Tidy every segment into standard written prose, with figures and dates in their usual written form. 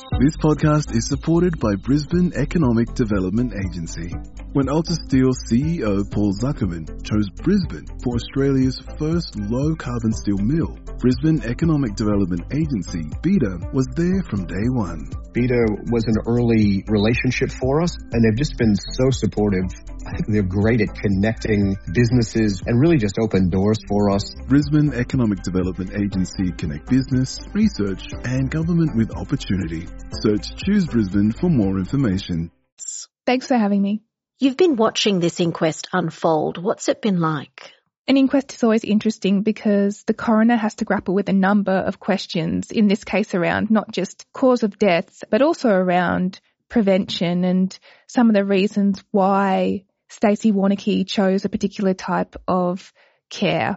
This podcast is supported by Brisbane Economic Development Agency. When Alta Steel CEO Paul Zuckerman chose Brisbane for Australia's first low-carbon steel mill, Brisbane Economic Development Agency, BEDA, was there from day one. BEDA was an early relationship for us, and they've just been so supportive. I think they're great at connecting businesses and really just open doors for us. Brisbane Economic Development Agency connect business, research and government with opportunity. Search Choose Brisbane for more information. Thanks for having me. You've been watching this inquest unfold. What's it been like? An inquest is always interesting because the coroner has to grapple with a number of questions, in this case around not just cause of death, but also around prevention and some of the reasons why Stacey Warneke chose a particular type of care.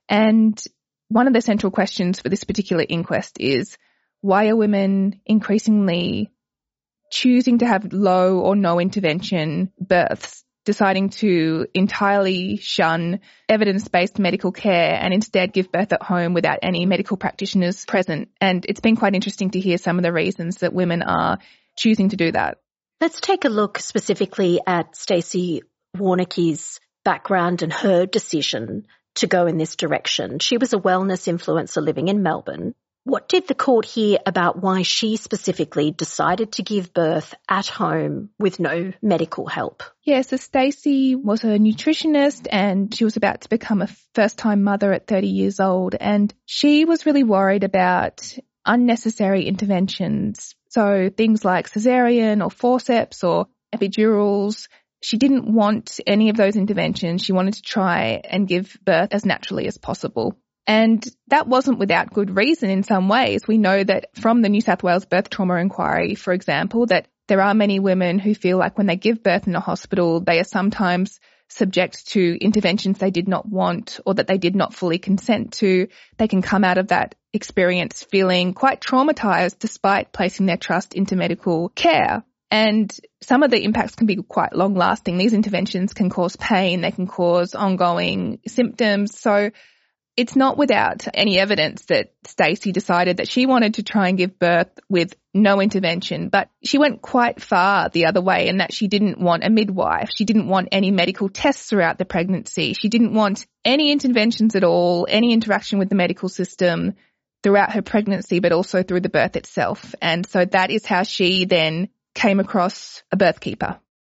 And one of the central questions for this particular inquest is, why are women increasingly choosing to have low or no intervention births, deciding to entirely shun evidence-based medical care and instead give birth at home without any medical practitioners present? And it's been quite interesting to hear some of the reasons that women are choosing to do that. Let's take a look specifically at Stacey Warneke's background and her decision to go in this direction. She was a wellness influencer living in Melbourne. What did the court hear about why she specifically decided to give birth at home with no medical help? Yeah, so Stacey was a nutritionist and she was about to become a first-time mother at 30 years old, and she was really worried about unnecessary interventions. So things like cesarean or forceps or epidurals. She didn't want any of those interventions. She wanted to try and give birth as naturally as possible. And that wasn't without good reason in some ways. We know that from the New South Wales Birth Trauma Inquiry, for example, that there are many women who feel like when they give birth in a hospital, they are sometimes subject to interventions they did not want or that they did not fully consent to. They can come out of that experience feeling quite traumatized despite placing their trust into medical care. And some of the impacts can be quite long-lasting. These interventions can cause pain. They can cause ongoing symptoms. So it's not without any evidence that Stacey decided that she wanted to try and give birth with no intervention, but she went quite far the other way in that she didn't want a midwife. She didn't want any medical tests throughout the pregnancy. She didn't want any interventions at all, any interaction with the medical system throughout her pregnancy, but also through the birth itself. And so that is how she then came across a birth keeper.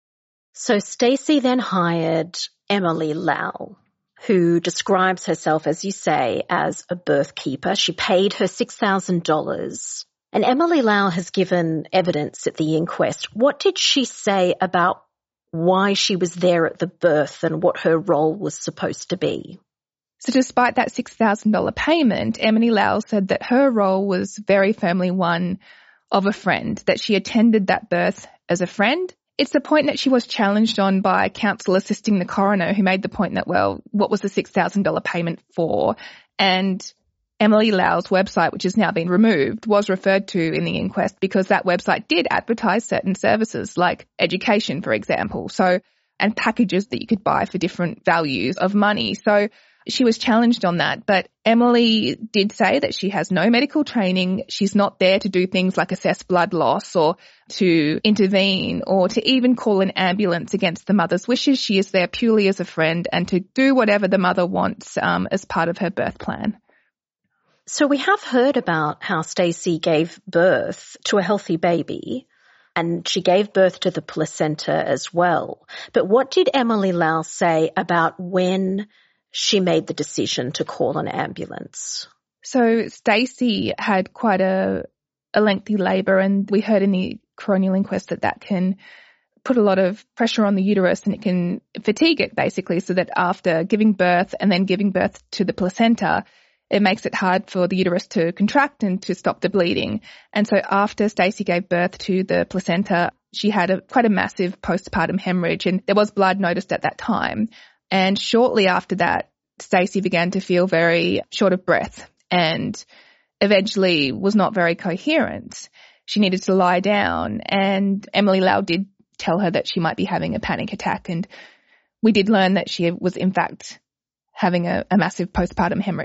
So Stacey then hired Emily Lau, who describes herself, as you say, as a birth keeper. She paid her $6,000. And Emily Lau has given evidence at the inquest. What did she say about why she was there at the birth and what her role was supposed to be? So despite that $6,000 payment, Emily Lau said that her role was very firmly one of a friend, that she attended that birth as a friend. It's the point that she was challenged on by counsel assisting the coroner, who made the point that, well, what was the $6,000 payment for? And Emily Lau's website, which has now been removed, was referred to in the inquest because that website did advertise certain services like education, for example, and packages that you could buy for different values of money. So she was challenged on that, but Emily did say that she has no medical training. She's not there to do things like assess blood loss or to intervene or to even call an ambulance against the mother's wishes. She is there purely as a friend and to do whatever the mother wants as part of her birth plan. So we have heard about how Stacey gave birth to a healthy baby and she gave birth to the placenta as well. But what did Emily Lau say about when she made the decision to call an ambulance? So Stacey had quite a lengthy labour, and we heard in the coronial inquest that can put a lot of pressure on the uterus and it can fatigue it basically, so that after giving birth and then giving birth to the placenta, it makes it hard for the uterus to contract and to stop the bleeding. And so after Stacey gave birth to the placenta, she had quite a massive postpartum hemorrhage, and there was blood noticed at that time. And shortly after that, Stacey began to feel very short of breath and eventually was not very coherent. She needed to lie down, and Emily Lau did tell her that she might be having a panic attack, and we did learn that she was in fact having a massive postpartum hemorrhage.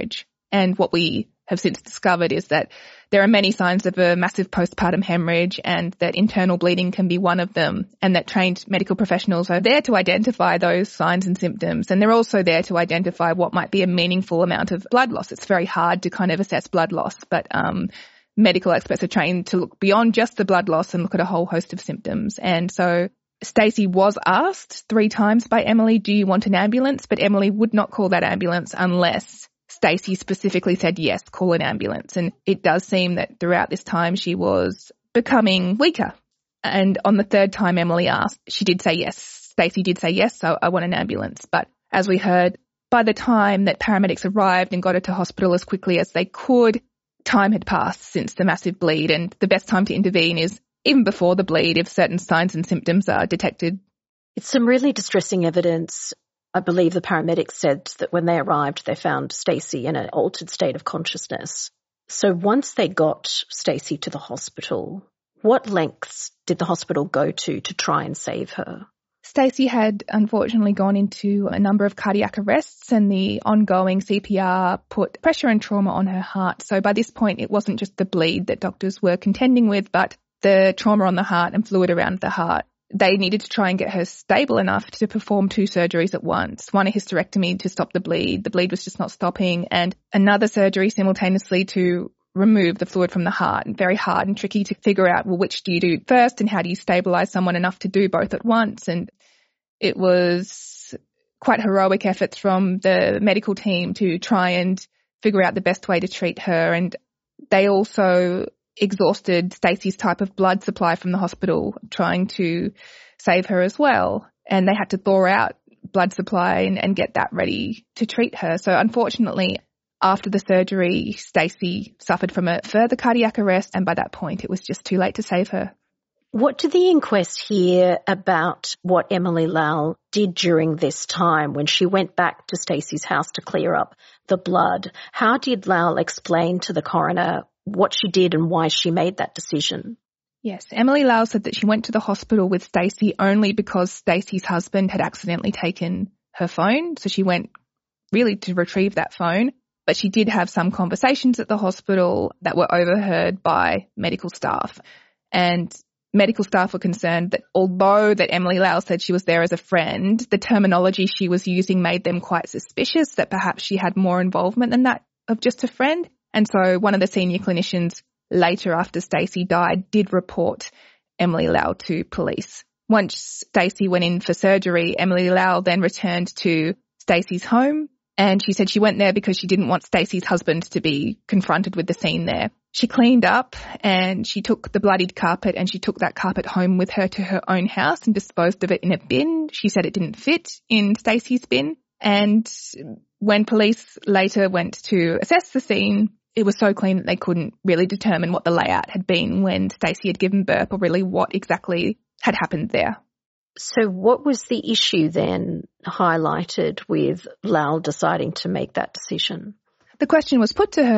And what we have since discovered is that there are many signs of a massive postpartum hemorrhage and that internal bleeding can be one of them, and that trained medical professionals are there to identify those signs and symptoms. And they're also there to identify what might be a meaningful amount of blood loss. It's very hard to kind of assess blood loss, but medical experts are trained to look beyond just the blood loss and look at a whole host of symptoms. And so Stacey was asked 3 times by Emily, do you want an ambulance? But Emily would not call that ambulance unless Stacey specifically said, yes, call an ambulance. And it does seem that throughout this time she was becoming weaker. And on the 3rd time Emily asked, she did say yes. Stacey did say yes, so I want an ambulance. But as we heard, by the time that paramedics arrived and got her to hospital as quickly as they could, time had passed since the massive bleed. And the best time to intervene is even before the bleed if certain signs and symptoms are detected. It's some really distressing evidence. I believe the paramedics said that when they arrived, they found Stacey in an altered state of consciousness. So once they got Stacey to the hospital, what lengths did the hospital go to try and save her? Stacey had unfortunately gone into a number of cardiac arrests, and the ongoing CPR put pressure and trauma on her heart. So by this point, it wasn't just the bleed that doctors were contending with, but the trauma on the heart and fluid around the heart. They needed to try and get her stable enough to perform 2 surgeries at once. One, a hysterectomy to stop the bleed. The bleed was just not stopping. And another surgery simultaneously to remove the fluid from the heart. And very hard and tricky to figure out, well, which do you do first and how do you stabilise someone enough to do both at once? And it was quite heroic efforts from the medical team to try and figure out the best way to treat her. And they also exhausted Stacey's type of blood supply from the hospital, trying to save her as well. And they had to thaw out blood supply and get that ready to treat her. So unfortunately, after the surgery, Stacey suffered from a further cardiac arrest, and by that point it was just too late to save her. What did the inquest hear about what Emily Lowell did during this time when she went back to Stacey's house to clear up the blood? How did Lowell explain to the coroner what she did and why she made that decision? Yes, Emily Lowell said that she went to the hospital with Stacey only because Stacey's husband had accidentally taken her phone. So she went really to retrieve that phone. But she did have some conversations at the hospital that were overheard by medical staff. And medical staff were concerned that although that Emily Lowell said she was there as a friend, the terminology she was using made them quite suspicious that perhaps she had more involvement than that of just a friend. And so one of the senior clinicians later after Stacey died did report Emily Lowell to police. Once Stacey went in for surgery, Emily Lowell then returned to Stacey's home, and she said she went there because she didn't want Stacey's husband to be confronted with the scene there. She cleaned up and she took the bloodied carpet and she took that carpet home with her to her own house and disposed of it in a bin. She said it didn't fit in Stacey's bin. And when police later went to assess the scene, it was so clean that they couldn't really determine what the layout had been when Stacey had given birth or really what exactly had happened there. So what was the issue then highlighted with Lowell deciding to make that decision? The question was put to her,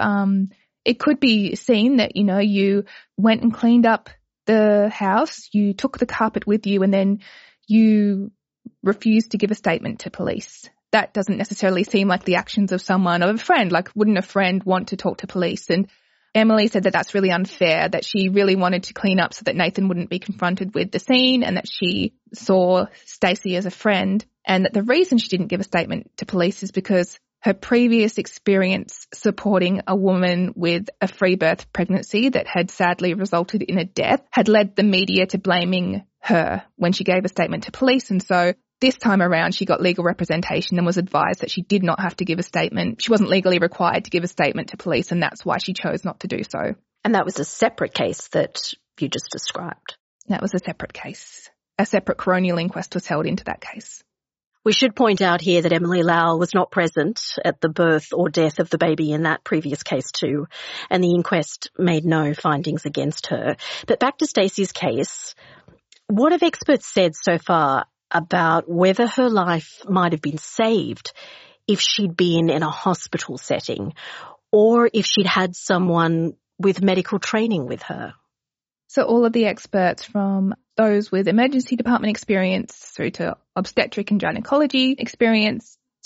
it could be seen that, you went and cleaned up the house, you took the carpet with you, and then you refused to give a statement to police. That doesn't necessarily seem like the actions of a friend. Like, wouldn't a friend want to talk to police? And Emily said that that's really unfair, that she really wanted to clean up so that Nathan wouldn't be confronted with the scene, and that she saw Stacey as a friend, and that the reason she didn't give a statement to police is because her previous experience supporting a woman with a free birth pregnancy that had sadly resulted in a death had led the media to blaming her when she gave a statement to police. And so this time around, she got legal representation and was advised that she did not have to give a statement. She wasn't legally required to give a statement to police, and that's why she chose not to do so. And that was a separate case that you just described. That was a separate case. A separate coronial inquest was held into that case. We should point out here that Emily Lowell was not present at the birth or death of the baby in that previous case too, and the inquest made no findings against her. But back to Stacey's case, what have experts said so far about whether her life might have been saved if she'd been in a hospital setting or if she'd had someone with medical training with her? So all of the experts, from those with emergency department experience through to obstetric and gynecology experience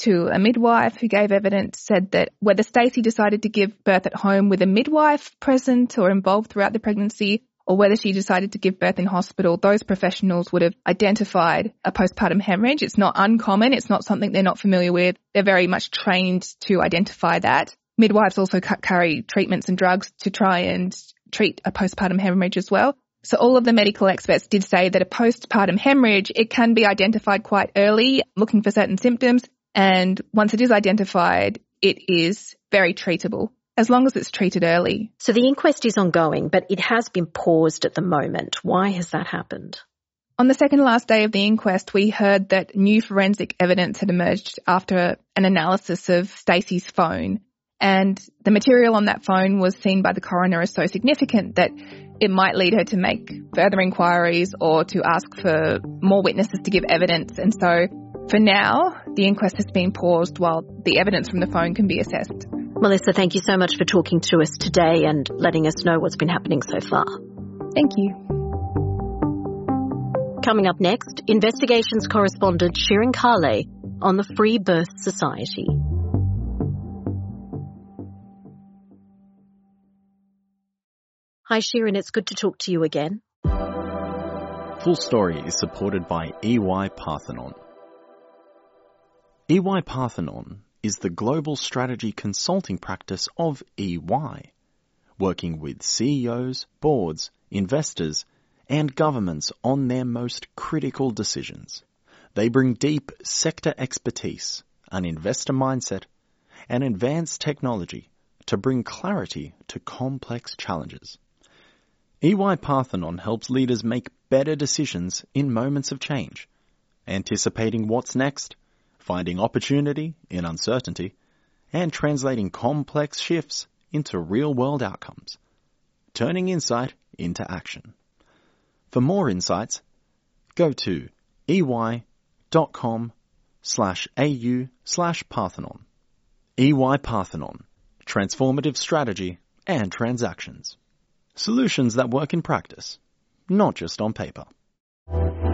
to a midwife who gave evidence, said that whether Stacey decided to give birth at home with a midwife present or involved throughout the pregnancy, or whether she decided to give birth in hospital, those professionals would have identified a postpartum hemorrhage. It's not uncommon. It's not something they're not familiar with. They're very much trained to identify that. Midwives also carry treatments and drugs to try and treat a postpartum hemorrhage as well. So all of the medical experts did say that a postpartum hemorrhage, it can be identified quite early, looking for certain symptoms. And once it is identified, it is very treatable, as long as it's treated early. So the inquest is ongoing, but it has been paused at the moment. Why has that happened? On the second last day of the inquest, we heard that new forensic evidence had emerged after an analysis of Stacey's phone. And the material on that phone was seen by the coroner as so significant that it might lead her to make further inquiries or to ask for more witnesses to give evidence. And so for now, the inquest has been paused while the evidence from the phone can be assessed. Melissa, thank you so much for talking to us today and letting us know what's been happening so far. Thank you. Coming up next, investigations correspondent Shirin Kale on the Free Birth Society. Hi Shirin, it's good to talk to you again. Full Story is supported by EY Parthenon. EY Parthenon is the global strategy consulting practice of EY, working with CEOs, boards, investors, and governments on their most critical decisions. They bring deep sector expertise, an investor mindset, and advanced technology to bring clarity to complex challenges. EY Parthenon helps leaders make better decisions in moments of change, anticipating what's next, finding opportunity in uncertainty, and translating complex shifts into real-world outcomes, turning insight into action. For more insights, go to ey.com/au/Parthenon. EY Parthenon, transformative strategy and transactions. Solutions that work in practice, not just on paper.